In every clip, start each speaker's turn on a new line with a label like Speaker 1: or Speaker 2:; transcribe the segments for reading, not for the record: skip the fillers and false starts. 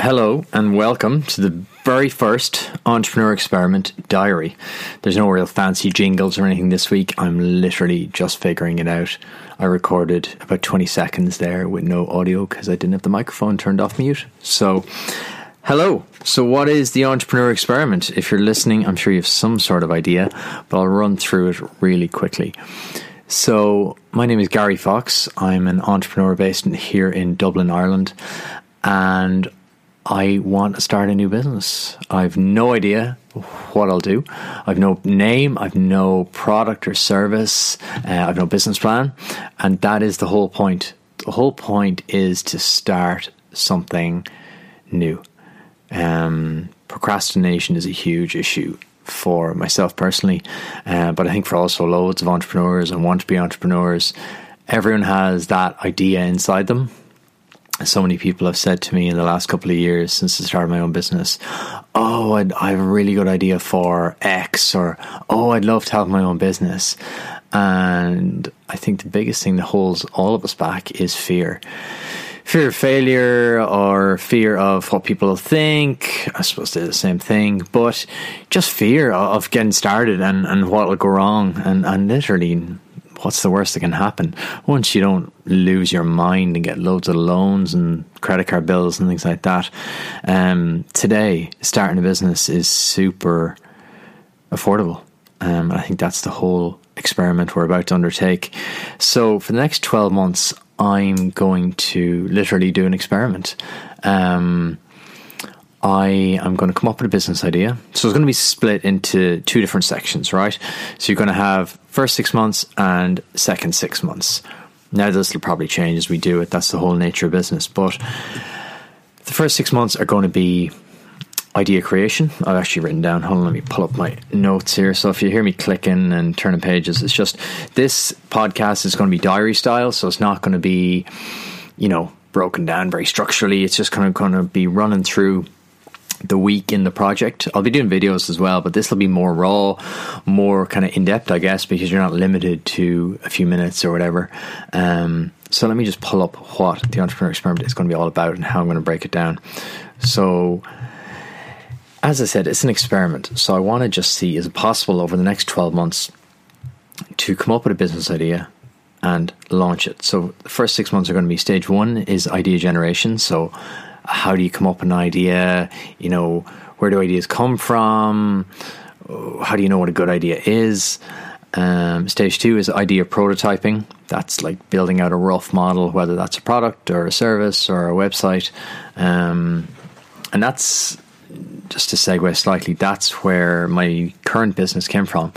Speaker 1: Hello and welcome to the very first Entrepreneur Experiment Diary. There's no real fancy jingles or anything this week. I'm literally just figuring it out. I recorded about 20 seconds there with no audio because I didn't have the microphone turned off mute. So, hello. So what is the Entrepreneur Experiment? If you're listening, I'm sure you have some sort of idea, but I'll run through it really quickly. So, my name is Gary Fox. I'm an entrepreneur based here in Dublin, Ireland, and I want to start a new business. I've no idea what I'll do. I've no name, I've no product or service, I've no business plan, and that is the whole point. The whole point is to start something new. Procrastination is a huge issue for myself personally, but I think for also loads of entrepreneurs and want to be entrepreneurs. Everyone has that idea inside them. So many people have said to me in the last couple of years since I started my own business, oh, I have a really good idea for X, or, oh, I'd love to have my own business. And I think the biggest thing that holds all of us back is fear. Fear of failure or fear of what people think. I suppose they're the same thing, but just fear of getting started and what will go wrong. And literally, what's the worst that can happen? Once you don't lose your mind and get loads of loans and credit card bills and things like that. Today, starting a business is super affordable. I think that's the whole experiment we're about to undertake. So for the next 12 months, I'm going to literally do an experiment. I am going to come up with a business idea. So it's going to be split into two different sections, right? So you're going to have first 6 months and second 6 months. Now this will probably change as we do it. That's the whole nature of business. But the first 6 months are going to be idea creation. I've actually written down, hold on, let me pull up my notes here. So if you hear me clicking and turning pages, it's just, this podcast is going to be diary style. So it's not going to be, broken down very structurally. It's just kind of going to be running through the week in the project. I'll be doing videos as well, but this will be more raw, more kind of in-depth, I guess, because you're not limited to a few minutes or whatever. So let me just pull up what the Entrepreneur Experiment is going to be all about and how I'm going to break it down. So, as I said, it's an experiment. So I want to just see, is it possible over the next 12 months to come up with a business idea and launch it? So the first 6 months are going to be stage one is idea generation. So how do you come up with an idea? Where do ideas come from? How do you know what a good idea is? Stage two is idea prototyping. That's like building out a rough model, whether that's a product or a service or a website. And that's, just to segue slightly, that's where my current business came from.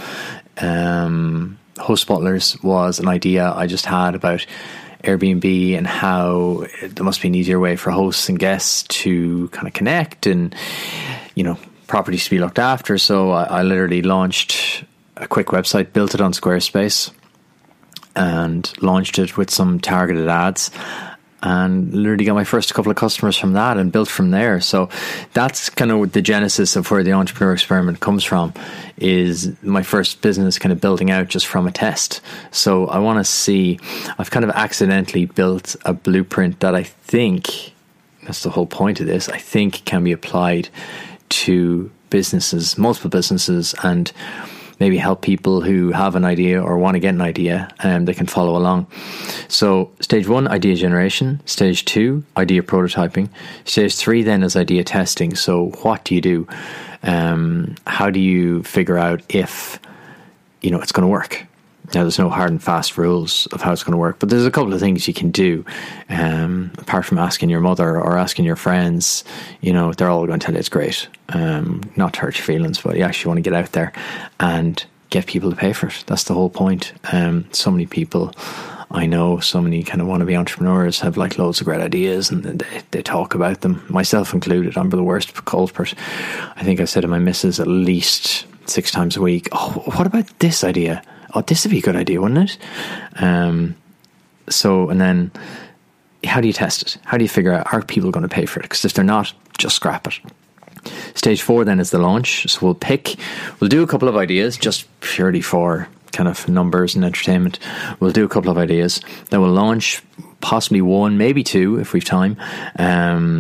Speaker 1: Host Butlers was an idea I just had about Airbnb and how there must be an easier way for hosts and guests to kind of connect and, properties to be looked after. So I literally launched a quick website, built it on Squarespace and launched it with some targeted ads, and literally got my first couple of customers from that and built from there. So that's kind of the genesis of where the Entrepreneur Experiment comes from, is my first business kind of building out just from a test. So I want to see, I've kind of accidentally built a blueprint that I think, that's the whole point of this, I think can be applied to businesses, multiple businesses, and maybe help people who have an idea or want to get an idea, and they can follow along. So stage one, idea generation. Stage two, idea prototyping. Stage three then is idea testing. So what do you do? How do you figure out if, it's going to work? Now, there's no hard and fast rules of how it's going to work, but there's a couple of things you can do. Apart from asking your mother or asking your friends, they're all going to tell you it's great. Not to hurt your feelings, but you actually want to get out there and get people to pay for it. That's the whole point. So many people I know, so many kind of wannabe entrepreneurs have like loads of great ideas and they talk about them, myself included. I'm the worst culprit. I think I said to my missus at least 6 times a week, oh, what about this idea? Oh, this would be a good idea, wouldn't it? And then how do you test it? How do you figure out, are people going to pay for it? Because if they're not, just scrap it. Stage 4 then is the launch. So we'll do a couple of ideas just purely for kind of numbers and entertainment. We'll do a couple of ideas. Then we'll launch possibly 1, maybe 2 if we've time.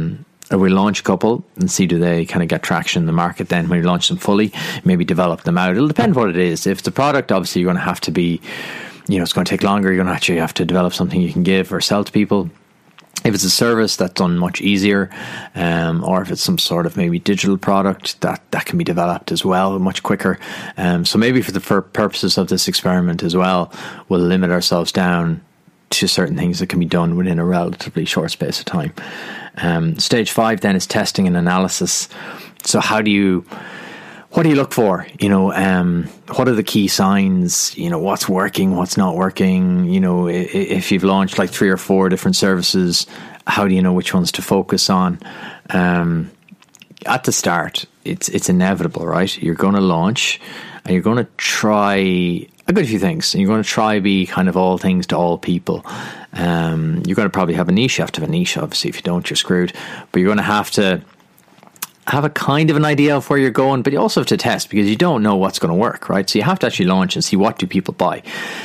Speaker 1: we launch a couple and see do they kind of get traction in the market. Then when we launch them fully, maybe develop them out. It'll depend what it is. If the product, obviously, you're going to have to be, it's going to take longer. You're going to actually have to develop something you can give or sell to people. If it's a service, that's done much easier, or if it's some sort of maybe digital product, that can be developed as well much quicker. So maybe for the purposes of this experiment as well, we'll limit ourselves down to certain things that can be done within a relatively short space of time. Stage 5 then is testing and analysis. So what do you look for? What are the key signs? What's working, what's not working? If you've launched like 3 or 4 different services, how do you know which ones to focus on? At the start, it's inevitable, right? You're going to launch and you're going to try a good few things. You're going to try be kind of all things to all people. You're going to probably have a niche. You have to have a niche, obviously. If you don't, you're screwed. But you're going to have to have a kind of an idea of where you're going, but you also have to test because you don't know what's going to work, right? So you have to actually launch and see what do people buy.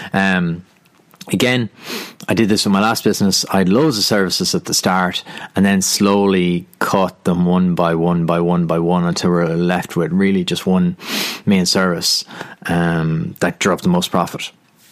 Speaker 1: Again, I did this with my last business. I had loads of services at the start and then slowly cut them one by one until we're left with really just one main service that drove the most profit.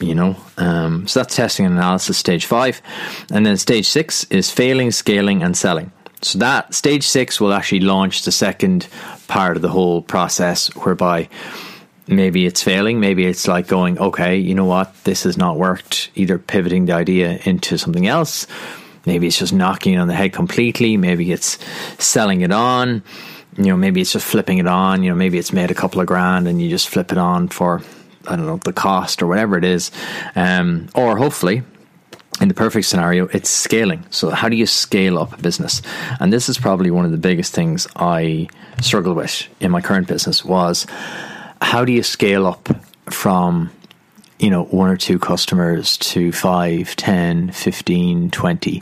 Speaker 1: So that's testing and analysis, stage 5. And then stage 6 is failing, scaling and selling. So that stage 6 will actually launch the second part of the whole process, whereby maybe it's failing. Maybe it's like going, okay, you know what? This has not worked. Either pivoting the idea into something else. Maybe it's just knocking it on the head completely. Maybe it's selling it on. Maybe it's just flipping it on. Maybe it's made a couple of grand and you just flip it on for, I don't know, the cost or whatever it is. Or hopefully, in the perfect scenario, it's scaling. So how do you scale up a business? And this is probably one of the biggest things I struggled with in my current business was, how do you scale up from, 1 or 2 customers to 5, 10, 15, 20?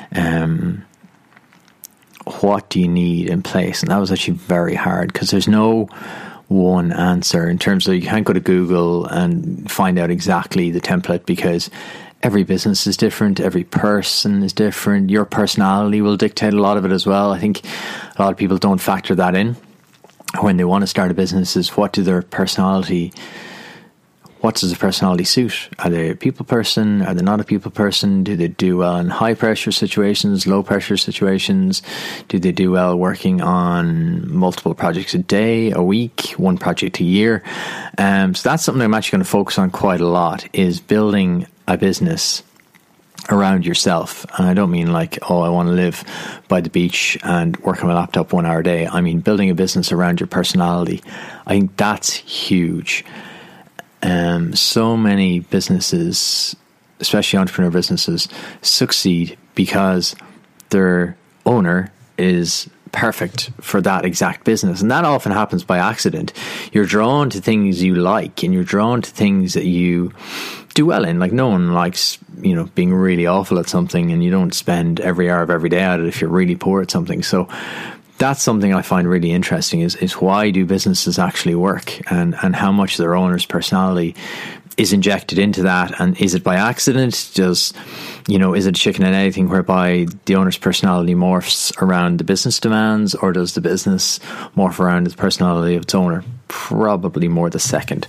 Speaker 1: What do you need in place? And that was actually very hard because there's no one answer in terms of, you can't go to Google and find out exactly the template because every business is different. Every person is different. Your personality will dictate a lot of it as well. I think a lot of people don't factor that in when they want to start a business. Is what does the personality suit? Are they a people person? Are they not a people person? Do they do well in high pressure situations, low pressure situations? Do they do well working on multiple projects a day, a week, one project a year? So that's something I'm actually going to focus on quite a lot, is building a business around yourself. And I don't mean like, I want to live by the beach and work on my laptop 1 hour a day. I mean building a business around your personality. I think that's huge. So many businesses, especially entrepreneur businesses, succeed because their owner is perfect for that exact business. And that often happens by accident. You're drawn to things you like and you're drawn to things that you do well in. Like no one likes, being really awful at something, and you don't spend every hour of every day at it if you're really poor at something. So that's something I find really interesting is why do businesses actually work, and how much their owner's personality is injected into that. And is it by accident? Is it chicken and egg thing whereby the owner's personality morphs around the business demands, or does the business morph around the personality of its owner? Probably more the second.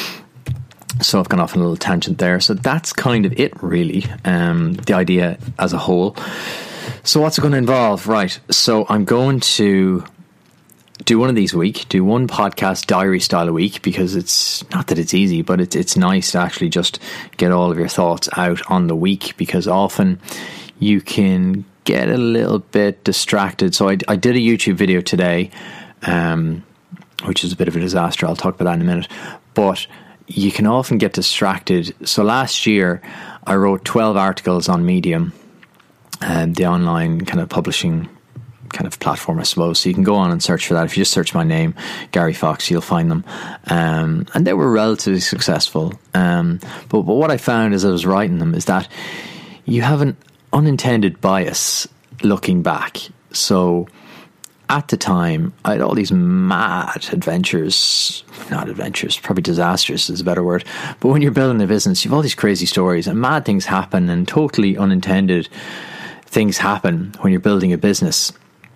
Speaker 1: So I've gone off on a little tangent there. So that's kind of it really, the idea as a whole. So what's it going to involve? Right. So I'm going to do one of these a week, do one podcast diary style a week, because it's not that it's easy, but it's nice to actually just get all of your thoughts out on the week, because often you can get a little bit distracted. So I did a YouTube video today, which is a bit of a disaster. I'll talk about that in a minute. But you can often get distracted. So last year I wrote 12 articles on Medium, the online kind of publishing kind of platform, I suppose. So you can go on and search for that. If you just search my name, Gary Fox, you'll find them. And they were relatively successful. But what I found as I was writing them is that you have an unintended bias looking back. So at the time, I had all these mad adventures, not adventures, probably disasters is a better word. But when you're building a business, you have all these crazy stories and mad things happen, and totally unintended things happen when you're building a business.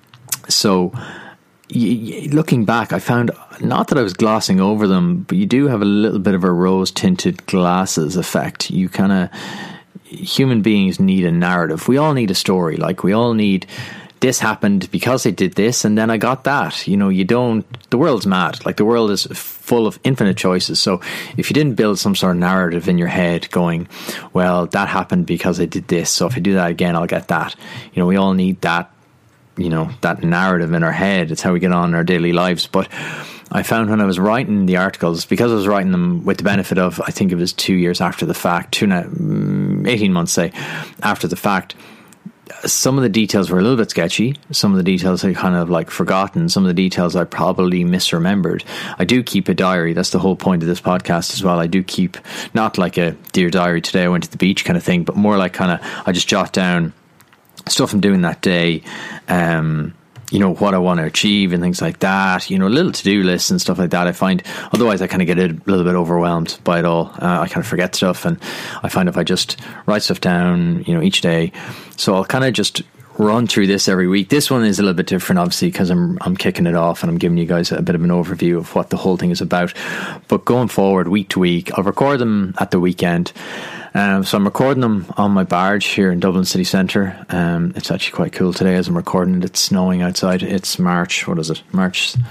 Speaker 1: So looking back, I found not that I was glossing over them, but you do have a little bit of a rose-tinted glasses effect. You kind of, human beings need a narrative. We all need a story. Like, we all need, this happened because I did this and then I got that. You know, the world's mad. Like, the world is full of infinite choices. So if you didn't build some sort of narrative in your head going, well, that happened because I did this, so if I do that again, I'll get that. You know, we all need that, you know, that narrative in our head. It's how we get on in our daily lives. But I found when I was writing the articles, because I was writing them with the benefit of, I think it was 2 years after the fact, 18 months, say, after the fact, some of the details were a little bit sketchy. Some of the details I kind of like forgotten. Some of the details I probably misremembered. I do keep a diary. That's the whole point of this podcast as well. I do keep, not like a Dear Diary, today I went to the beach kind of thing, but more like kind of, I just jot down stuff I'm doing that day, you know, what I want to achieve and things like that, you know, little to-do lists and stuff like that. I find, otherwise I kind of get a little bit overwhelmed by it all. I kind of forget stuff, and I find if I just write stuff down, you know, each day, so I'll kind of just run through this every week. This one is a little bit different, obviously, because I'm kicking it off and I'm giving you guys a bit of an overview of what the whole thing is about. But going forward, week to week, I'll record them at the weekend. So I'm recording them on my barge here in Dublin city centre. It's actually quite cool today as I'm recording it. It's snowing outside. It's March 3rd.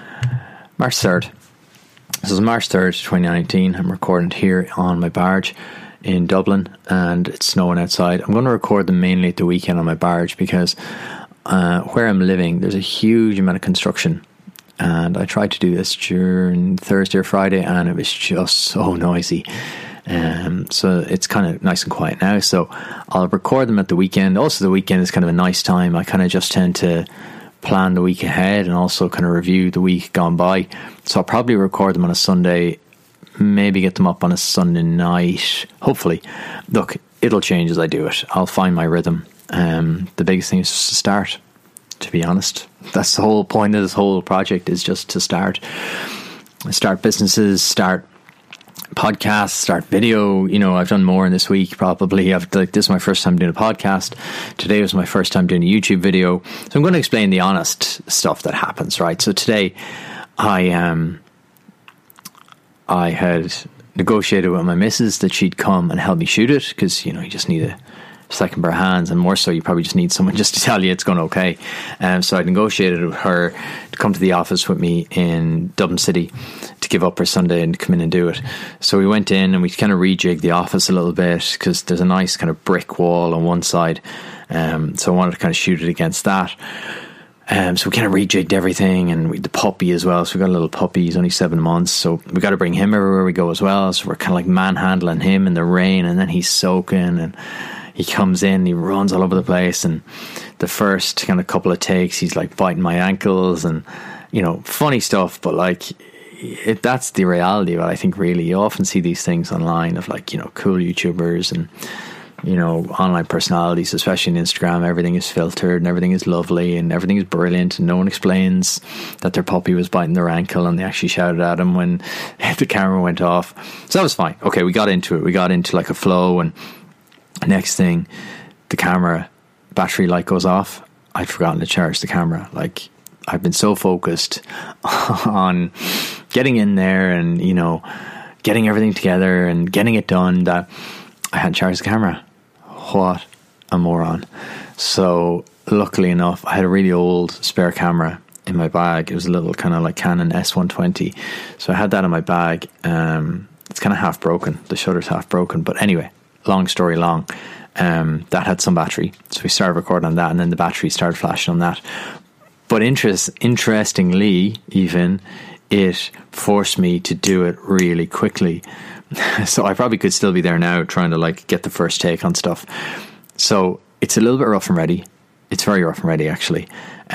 Speaker 1: So it's March 3rd, 2019. I'm recording here on my barge in Dublin, and it's snowing outside. I'm going to record them mainly at the weekend on my barge because where I'm living, there's a huge amount of construction. And I tried to do this during Thursday or Friday, and it was just so noisy. So it's kind of nice and quiet now, so I'll record them at the weekend. Also, the weekend is kind of a nice time. I kind of just tend to plan the week ahead and also kind of review the week gone by. So I'll probably record them on a Sunday, maybe get them up on a Sunday night, hopefully. Look, it'll change as I do it. I'll find my rhythm. The biggest thing is just to start, to be honest. That's the whole point of this whole project, is just to start businesses, start podcasts, start video. You know, I've done more in this week probably. This is my first time doing a podcast. Today was my first time doing a YouTube video. So I'm going to explain the honest stuff that happens, right? So today I had negotiated with my missus that she'd come and help me shoot it, because, you know, you just need a second pair of hands, and more so you probably just need someone just to tell you it's going okay. So I negotiated with her to come to the office with me in Dublin City to give up her Sunday and come in and do it. So we went in and we kind of rejigged the office a little bit, because there's a nice kind of brick wall on one side, so I wanted to kind of shoot it against that. So we kind of rejigged everything, and the puppy as well. So we got a little puppy. He's only 7 months, so we got to bring him everywhere we go as well. So we're kind of like manhandling him in the rain, and then he's soaking, and he comes in, he runs all over the place, and the first kind of couple of takes, he's like biting my ankles, and, you know, funny stuff. But like, that's the reality of it. I think really you often see these things online of, like, you know, cool YouTubers and, you know, online personalities, especially on Instagram. Everything is filtered and everything is lovely and everything is brilliant, and no one explains that their puppy was biting their ankle and they actually shouted at him when the camera went off. So that was fine. Okay, we got into it. We got into like a flow, and next thing, the camera battery light goes off. I'd forgotten to charge the camera. Like, I've been so focused on getting in there and, you know, getting everything together and getting it done that I hadn't charged the camera. What a moron. So luckily enough, I had a really old spare camera in my bag. It was a little kind of like Canon S120. So I had that in my bag. It's kind of half broken. The shutter's half broken. But anyway, long story long, that had some battery. So we started recording on that, and then the battery started flashing on that. But interestingly, even, it forced me to do it really quickly. So I probably could still be there now trying to like get the first take on stuff. So it's a little bit rough and ready. It's very rough and ready, actually.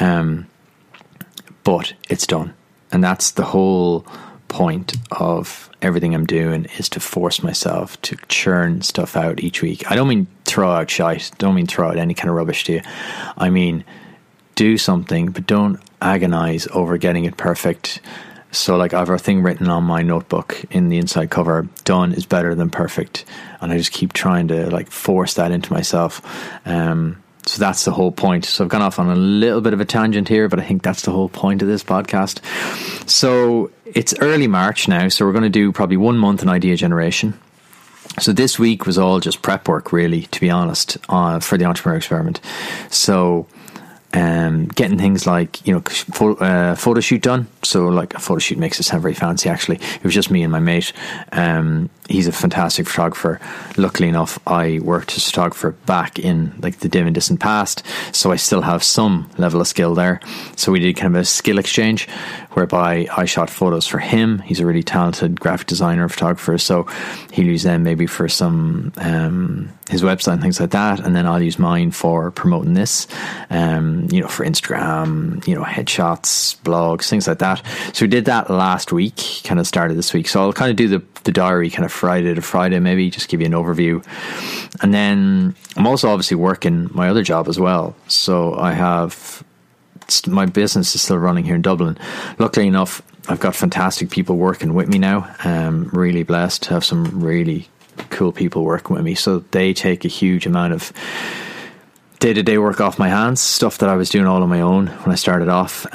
Speaker 1: But it's done. And that's the whole point of everything I'm doing, is to force myself to churn stuff out each week. I don't mean throw out shite. Don't mean throw out any kind of rubbish to you. I mean, do something, but don't agonize over getting it perfect. So like, I have a thing written on my notebook in the inside cover: done is better than perfect. And I just keep trying to like force that into myself. So that's the whole point. So I've gone off on a little bit of a tangent here, but I think that's the whole point of this podcast. So it's early March now, so we're going to do probably 1 month in idea generation. So this week was all just prep work, really, to be honest, for the Entrepreneur Experiment. So getting things like, photo shoot done. So like a photo shoot makes it sound very fancy, actually. It was just me and my mate. He's a fantastic photographer. Luckily enough, I worked as a photographer back in like the dim and distant past, so I still have some level of skill there. So we did kind of a skill exchange whereby I shot photos for him. He's a really talented graphic designer and photographer, so he'll use them maybe for some his website and things like that, and then I'll use mine for promoting this, for Instagram, headshots, blogs, things like that. So we did that last week, kind of started this week. So I'll kind of do the diary kind of Friday to Friday, maybe just give you an overview. And then I'm also obviously working my other job as well. So I have, my business is still running here in Dublin. Luckily enough, I've got fantastic people working with me now. I'm really blessed to have some really cool people working with me. So they take a huge amount of day-to-day work off my hands, stuff that I was doing all on my own when I started off.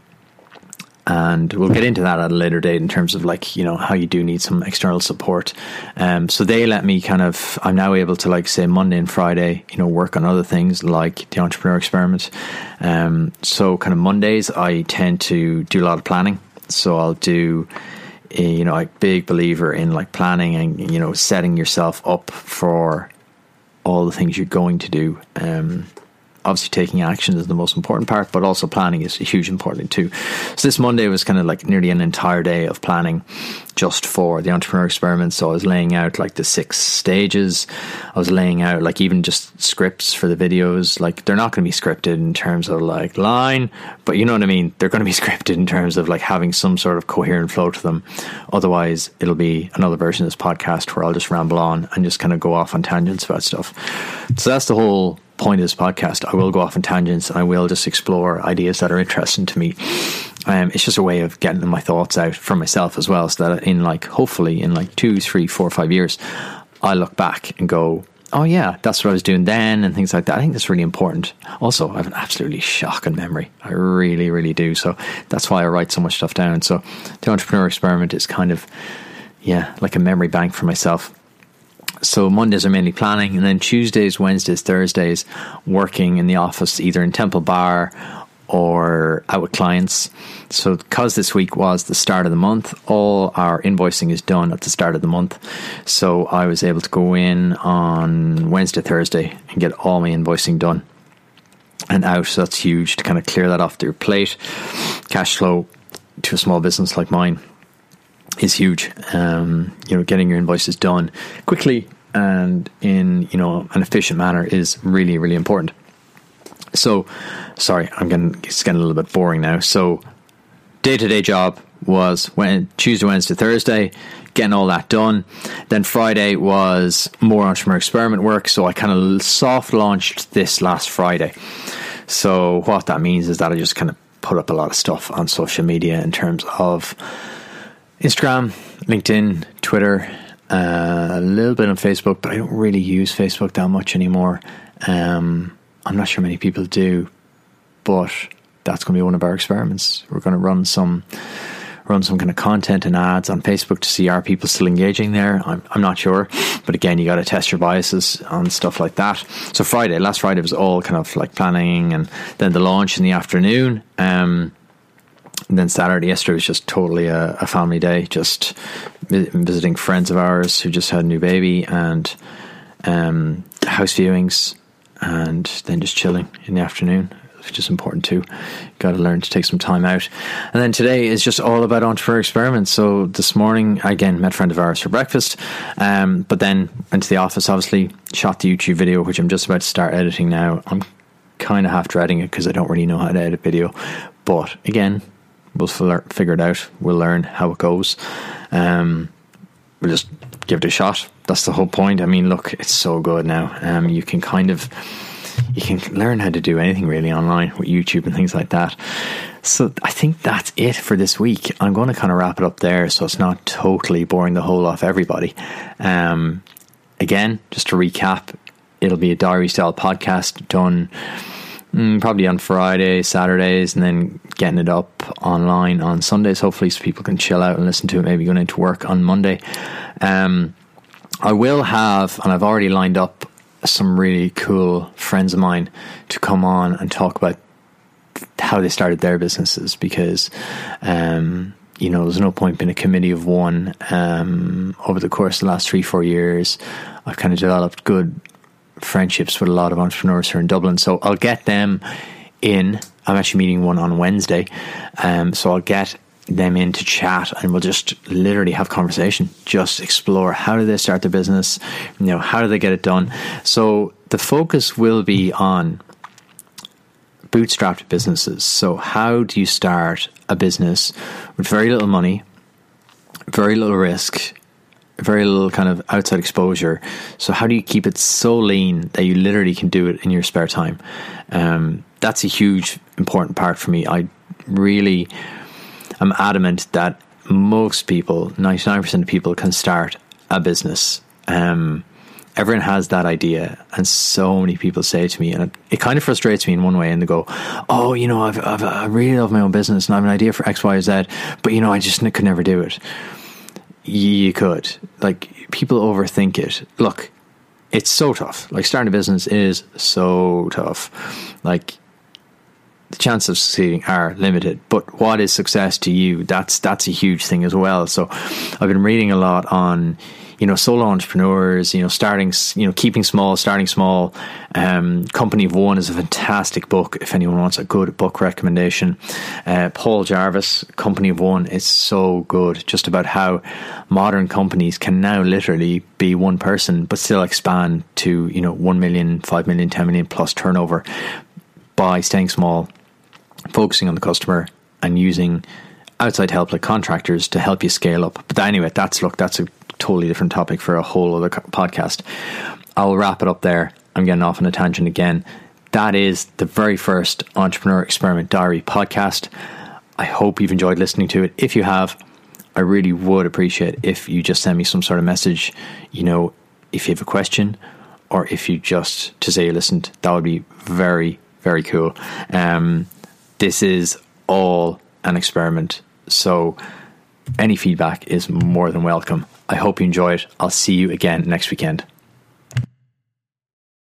Speaker 1: And we'll get into that at a later date in terms of how you do need some external support. So they let me I'm now able to say Monday and Friday, work on other things like the Entrepreneur Experiment. So kind of Mondays, I tend to do a lot of planning. So I'll do, a big believer in planning and, setting yourself up for all the things you're going to do. Obviously taking action is the most important part, but also planning is huge important too. So this Monday was kind of nearly an entire day of planning just for the Entrepreneur Experiment. So I was laying out the 6 stages. I was laying out even just scripts for the videos. They're not going to be scripted in terms of line, but you know what I mean? They're going to be scripted in terms of having some sort of coherent flow to them. Otherwise it'll be another version of this podcast where I'll just ramble on and just kind of go off on tangents about stuff. So that's the whole point of this podcast. I will go off on tangents and I will just explore ideas that are interesting to me. It's just a way of getting my thoughts out for myself as well, so that in hopefully in 2, 3, 4, 5 years I look back and go, oh yeah, that's what I was doing then, and things like that. I think that's really important. Also, I have an absolutely shocking memory. I really, really do. So that's why I write so much stuff down. So the Entrepreneur Experiment is kind of like a memory bank for myself. So Mondays are mainly planning, and then Tuesdays, Wednesdays, Thursdays working in the office, either in Temple Bar or out with clients. So because this week was the start of the month, all our invoicing is done at the start of the month. So I was able to go in on Wednesday, Thursday and get all my invoicing done and out. So that's huge to kind of clear that off your plate. Cash flow to a small business like mine is huge. Getting your invoices done quickly and in an efficient manner is really, really important. So sorry, it's getting a little bit boring now. So day-to-day job was Tuesday, Wednesday, Thursday, getting all that done. Then Friday was more Entrepreneur Experiment work. So I kind of soft launched this last Friday. So what that means is that I just kind of put up a lot of stuff on social media in terms of Instagram, LinkedIn, Twitter, a little bit on Facebook, but I don't really use Facebook that much anymore. I'm not sure many people do, but that's going to be one of our experiments. We're going to run some kind of content and ads on Facebook to see are people still engaging there. I'm not sure, but again, you got to test your biases on stuff like that. So last Friday was all kind of planning, and then the launch in the afternoon. And then Saturday, yesterday was just totally a family day, just visiting friends of ours who just had a new baby, and house viewings, and then just chilling in the afternoon, which is important too. Got to learn to take some time out. And then today is just all about Entrepreneur Experiments. So this morning, again, met a friend of ours for breakfast, but then went to the office, obviously, shot the YouTube video, which I'm just about to start editing now. I'm kind of half dreading it because I don't really know how to edit video, but again, we'll figure it out. We'll learn how it goes. We'll just give it a shot. That's the whole point. I mean, look, it's so good now. You can learn how to do anything really online with YouTube and things like that. So I think that's it for this week. I'm going to kind of wrap it up there so it's not totally boring the whole off everybody. Again, just to recap, it'll be a diary style podcast done probably on Fridays, Saturdays, and then getting it up online on Sundays, hopefully, so people can chill out and listen to it, maybe going into work on Monday. I will have, and I've already lined up, some really cool friends of mine to come on and talk about how they started their businesses, because there's no point being a committee of one. Over the course of the last 3-4 years, I've kind of developed good friendships with a lot of entrepreneurs here in Dublin, so I'll get them in. I'm actually meeting one on Wednesday, so I'll get them in to chat, and we'll just literally have conversation, just explore how do they start their business, how do they get it done. So the focus will be on bootstrapped businesses. So how do you start a business with very little money, very little risk, very little kind of outside exposure? So how do you keep it so lean that you literally can do it in your spare time? That's a huge important part for me. I'm adamant that most people, 99% of people, can start a business. Everyone has that idea, and so many people say to me, and it kind of frustrates me in one way, and they go, oh, I really love my own business and I have an idea for X, Y, Z, but I just could never do it. You could. People overthink it. Look, it's so tough. Starting a business is so tough. The chances of succeeding are limited, but what is success to you? That's a huge thing as well. So I've been reading a lot on solo entrepreneurs, keeping small, starting small. Company of One is a fantastic book if anyone wants a good book recommendation. Paul Jarvis, Company of One, is so good, just about how modern companies can now literally be one person but still expand to 1 million, 5 million, 10 million plus turnover by staying small, focusing on the customer, and using outside help like contractors to help you scale up. But anyway, that's a totally different topic for a whole other podcast. I'll wrap it up there. I'm getting off on a tangent again. That is the very first Entrepreneur Experiment Diary podcast. I hope you've enjoyed listening to it. If you have, I really would appreciate if you just send me some sort of message, if you have a question, or if you just to say you listened. That would be very, very cool. This is all an experiment, so any feedback is more than welcome. I hope you enjoy it. I'll see you again next weekend.